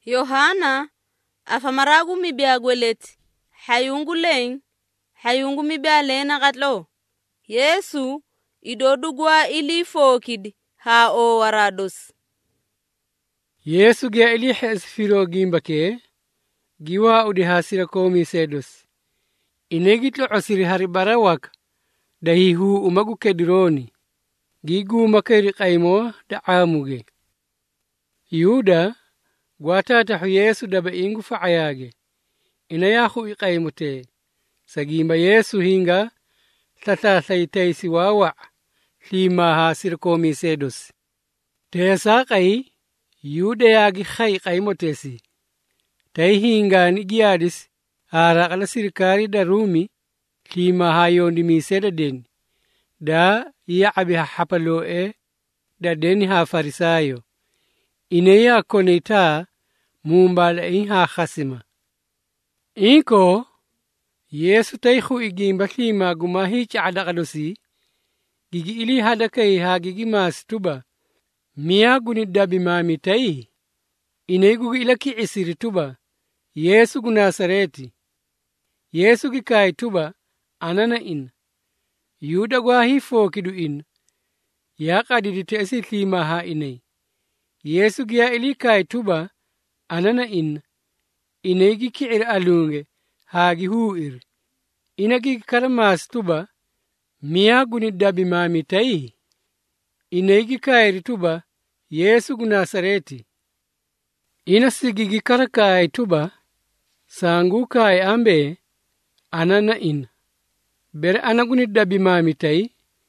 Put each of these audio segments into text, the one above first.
Yohana afamaragu mibiagweleti hayungu leng hayungu mibialena katlo Yesu idodugwa ilifokid ha o warados Yesu ge ili hesfiro gimbake giwa udi hasira komi sedos inegitlo osiri haribarawak dahihu umagu kedironi gigu makeri qaimo da amuge Yuda gwatata Yesu daba ingu faayage inayahu iqaimote sagimba Yesu hinga tata saytaisi wawa lima hasir komi sedos tesa qai Yuda yagi khay qaimotesi tay hinga ni giadis araqala sirkari da Rumi lima hayondi mi seda den da yaabi hapaloe da deni ha farisayo ineya koneta mumbala inha khasima inko Yesu tayhu igimba lima gumahi chadaqadosi gigi ili hadakai ha gigi mastuba miya guni dabi mami tay inegu ilaki isiri tuba Yesu gunasareti Yesu gikai tuba anana in Yuda gwahi fokidu in ya qadidi tesi lima ha inay Yesu giya ili kai tuba anana in inegi ki'ir alunge hagi hu'ir inagi karamas tuba miya guni dabi mami tay inegi kai tuba Yesu gunasareti inasigigi karakai tuba sangu kai ambe anana in ber anaguni dabi mami tay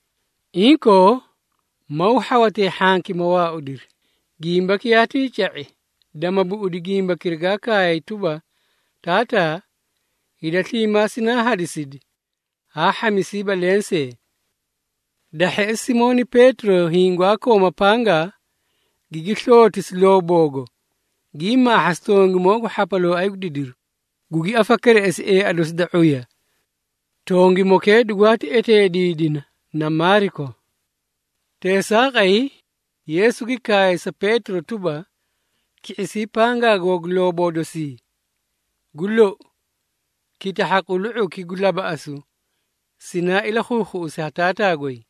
inko mawhawate hanki mawaudir gimba kiyati cha'i dama buudi gimba kirga kai tuba tata idati masina hadisid ha hamisiba lense dahe Simoni Petro hingwa ko mapanga gigishloti slobogo gima hastongi mogo hapalo ayudidir gugi afakere ados da'uya tongi moke dugwati ete didina na mariko tesa qai Yesu gikai sa Petro tuba kiisi panga goglobo dosi gullo kita haqulu ki gulaba asu sina ila khukhu usatata goy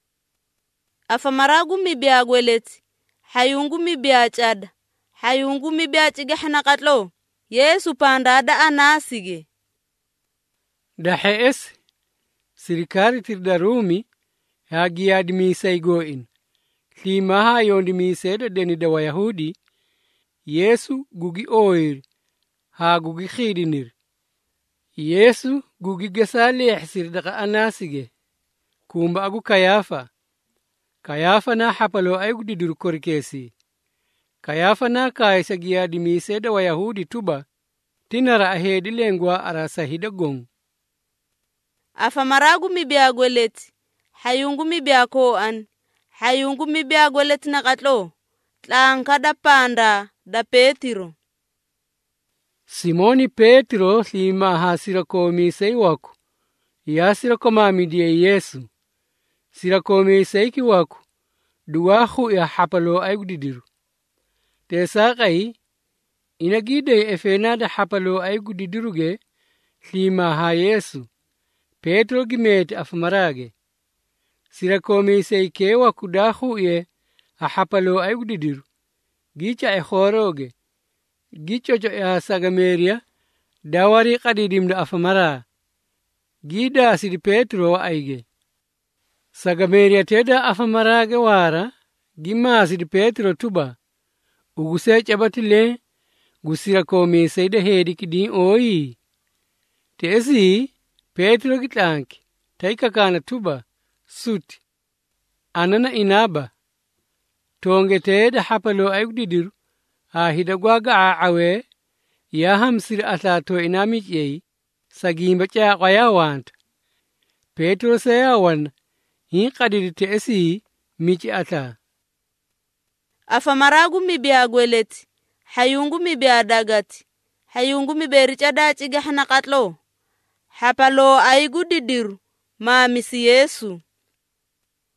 afamaragu mibiagweleti hayungu mibiachad hayungu mibiachige hanaqatlo Yesu pandada anasige dahes sirikari tirdarumi hagi admi saygoin lima hayondi miseda deni da Wayahudi Yesu gugi oir ha gugi khidinir Yesu gugi gesali ihsir daga anasige kumba agu Kayafa na hapalo ayugdi dur korkesi Kayafa na kaisa giadi miseda Wayahudi tuba tinara ahedi lengwa arasa hidagong afamaragu mibiagweleti hayungu mibiako an hayungu mibiagweleti naqatlo tlanka da panda da Petro Simoni Petro lima hasira komi saywaku yasira koma midie Yesu sira komi sayki waku duwahu ya hapalo aygudidiru tesa qai inagide efena da hapalo aygudidiruge lima ha Yesu Petro gimeti afmarage sira komi sayke waku dahu ye hapalo aygudidiru gicha khoroge gichocho ya Sagameria dawari qadidim da afmara gida sidi Petro aige Sagameria teda afamarage wara gima sidi Petro tuba uguse chabatile gusira komi sayda hedi kidin oyi tesi Petro gitlanki taika kana tuba suti anana inaba tonge teda hapalo ayudidiru hidagwaga awe ya hamsir atato inamichei sagimba cha qayawant Petro sayawan hi qadidi tesi michi ata afamaragu mibiagweleti hayungu mibiadagati hayungu mibericha dachige hanaqatlo hapalo aygudidiru mamisi Yesu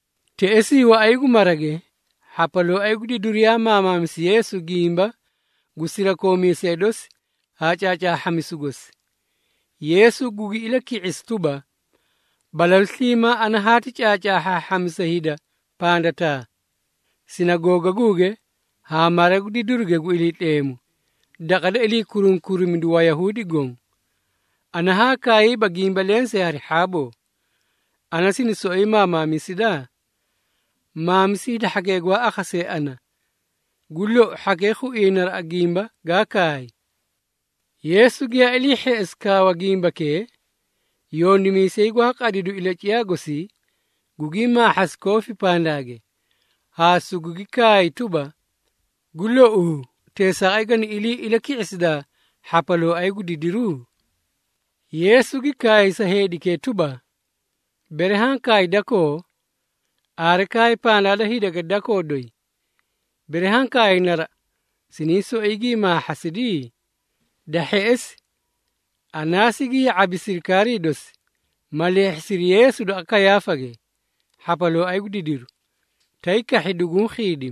tesi wa aygu marage hapalo aygudidiru ya mamisi Yesu gimba gusira komiseedos haa caacaaxamisugos yeesu gugi ila ki'is tuba balaltiima ana haati caacaaxaxamisa hida paandataa sinagoga guuge haa maragu didurge gu ili dheemu daqada ili kurunkurumindu wayahudi gong ana haa kaayi bagimba leense hari haabo ana sini so'ii maamisida maamisida hageegwaa akhasee ana gullo hageekhu iinar agimba gaa kaayi yeesu giya ili he'es kaawa gimba kee yoondimiiseygwaa qadidu ila ciyagosi gugi maaxas koofi paandaage haasu gugi kaayi tuba gullo teesaqaygani ili ila ki'isda hapaloo aygu didiruu yeesu gi kaayisa heedi kee tuba berehaan kaayi dakoo aare kaayi paandaada hidaga dakoo doy berehaan kaayi nara siniiso igii maaxasidii daxe'es anaasigii cabisirkaariidos maleexsir yeesudo akayaafage hapaloo aygu didiru taykaxi dhugun khiidhim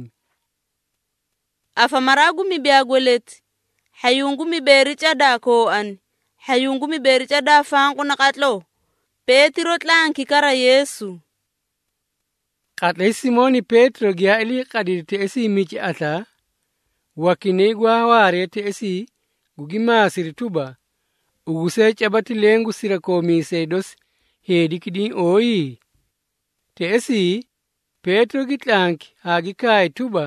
afamaragumi biagolet hayungumi bericha dako an hayungumi bericha da fangu nakatlo Petro tlanki kara Yesu qatay Simoni Petro giya ili qadirte esi mici ata wakinegwa waarete esi gugimaasiri tuba ugusee cabati leengu sira komiiseydos heedi kidin ooyi te esi Petro gitlanki haagi kaayi tuba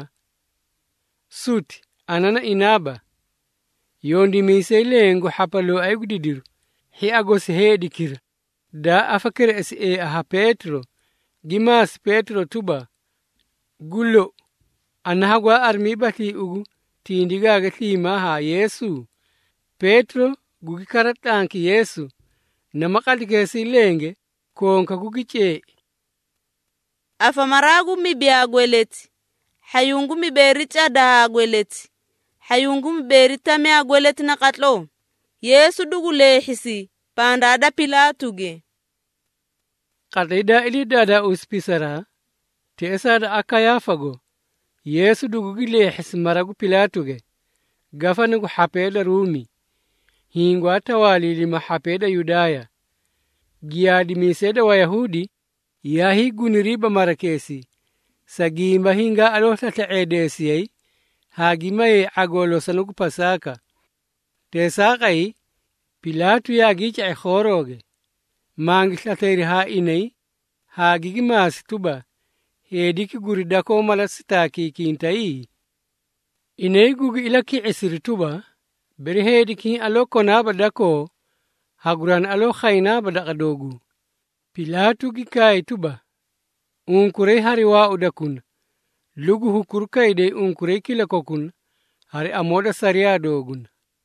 suti anana inaaba yoondimiisey leengu hapaloo aygu didiru hi agosi heedi kira daa afakere esi aha Petro gimaas Petro tuba gullo anahagwa armibati ugu tiindigaaga tiimaha Yesu Petro gugi karattanki Yesu namaqalikeesi leenge koonka gugi cee afamaragumi biagweleti hayungumi bericha da agweleti hayungumi berita me agweleti nakatlo Yesu dugu leehisi paandaada Pilatuge qadayda ili dada uspisara teesaada akayaafago Yesu dugugi leehisi maragu Pilatuge gafanigu hapeeda Ruumi hingwa tawalilima hapeeda Yudaya giyaadimiiseeda Wayahudi yahi guniriba marakeesi sagimba hinga alotata ceedeesiyey haagimaye cagolosanugu pasaaka teesaaqay Pilatu yaagiicace khoorooge maangislatayri haa inay haagigi maasi tuba heediki guri dakoo mala sitaakiikiintayi inay gugi ila kicisiri tuba beri heedikiin aloo konaaba dakoo haguran aloo khaynaaba daqadoogu Pilatu gi kaayi tuba unkurey hari waa udakun lugu hukurkaydey unkurey kila kokun hari amooda sariyaa doogun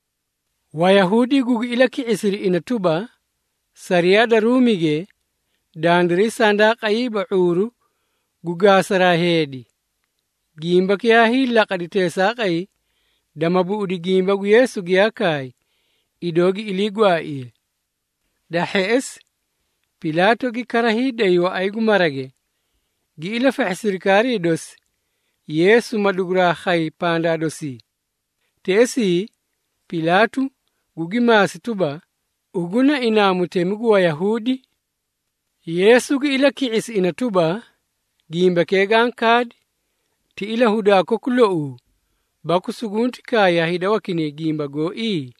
Wayahudi gugi ila kicisiri ina tuba sariyaada Ruumige daandiri sandaaqayiba cuuru gugaasaraa heedi giimba kiyaa hillaqadi teesaaqay damabu'udi giimbagu Yesu giyaa kaayi idoogi iligwaa'iye daxe'es Pilato gi kara hiidhay wa aygu marage gi ila faxsirkaariidos Yesu maduguraa khay paandaadosi teesi Pilatu gugi maasi tuba uguna inaamutemigu Wayahudi Yesu gi ila kicis ina tuba giimba keegaan kaadi ti ila hudaa kokulo'u baku sugunti kaaya hida wakine giimba go'ii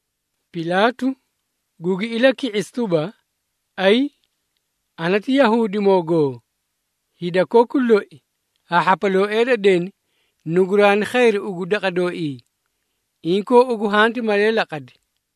Pilatu gugi ila kicis tuba ay anati Yahudi mogo hida kokulo'i hapaloo eeda den nuguraani khayri ugu daqadoo'i inko ugu haanti malee laqadi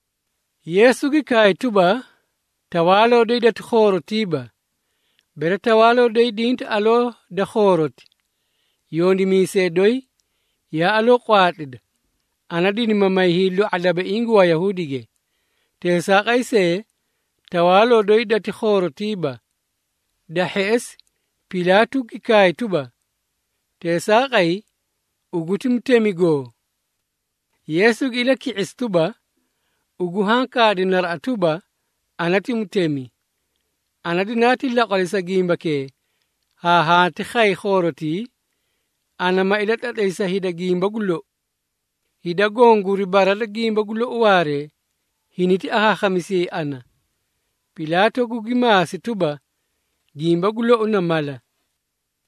Yesu gi kaayi tuba tawaaloo dey dati khoorotiiba bere tawaaloo dey diinti aloo da khooroti yoondimiisee doy yaa aloo qwaaxida anadini mamay hiillo adabe ingu Wayahudige teesaaqaysee tawaaloo doy dati khoorotiiba daxe'es Pilatu gi kaayi tuba teesaaqay ugutim temigoo Yesu gi ila kicis tuba ugu hankaadi nar'a tuba anati mutemi anadi naati laqalisa giimba kee haa haanti khay khooroti anama ila xaxaysa hida giimba gullo hida gonguri barada gimba gulo uware hiniti aha khamisi ana. Pilato gugimasi tuba gimba gulo una mala.